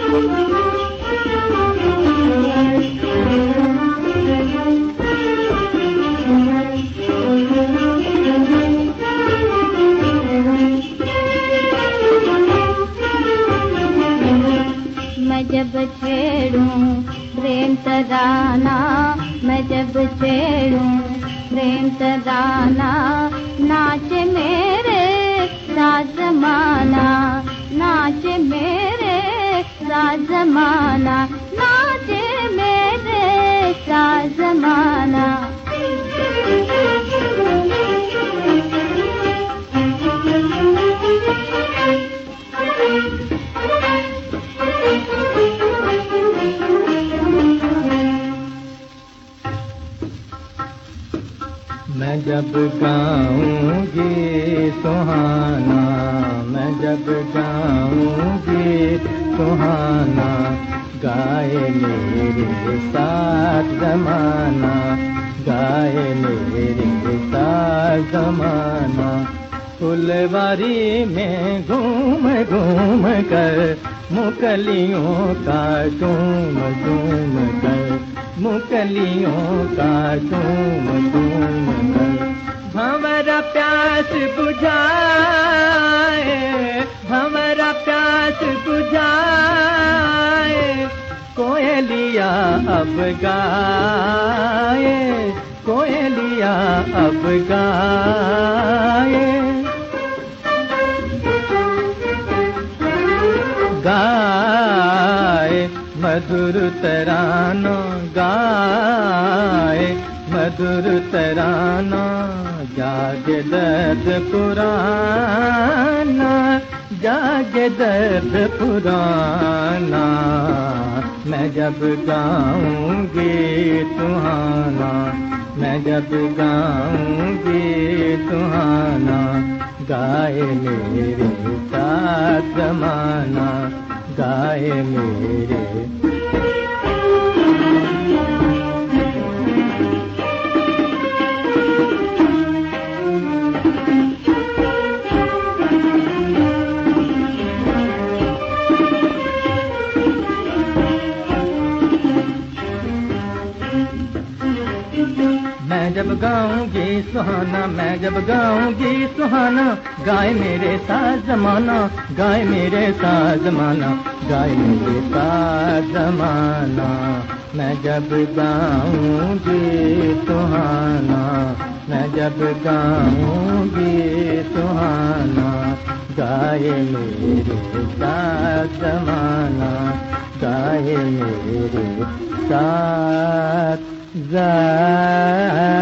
मैं जब छेड़ूं प्रेम तराना, मैं जब छेड़ूं प्रेम तराना, नाचे मेरे साथ ज़माना, नाचे मेरे साथ ज़माना, नाचे मेरे साथ ज़माना। मैं जब गाऊंगी सुहाना, मैं जब गाऊंगी सुहाना, गाए मेरे साथ ज़माना, गाए मेरे साथ ज़माना। फुलवारी में घूम घूम कर, मुकलियों का झूम झूम कर, मुकलियों का झूम झूम कर। भंवरा प्यास बुझाए, भंवरा प्यास बुझाए, कोयलिया अब गाए, कोयलिया अब गाए। गाए मधुर तराना, गाए मधुर तराना, जागे दर्द पुराना, जागे दर्द पुराना। मैं जब गाऊंगी सुहाना, मैं जब गाऊंगी सुहाना, गाए मेरे साथ ज़माना, गाए मेरे। मैं जब गाऊंगी सुहाना, मैं जब गाऊंगी सुहाना, गाए मेरे साथ ज़माना, गाए मेरे साथ ज़माना, गाए मेरे साथ ज़माना। मैं जब गाऊंगी सुहाना, मैं जब गाऊंगी सुहाना, गाए मेरे साथ ज़माना, गाए मेरे साथ ज़माना।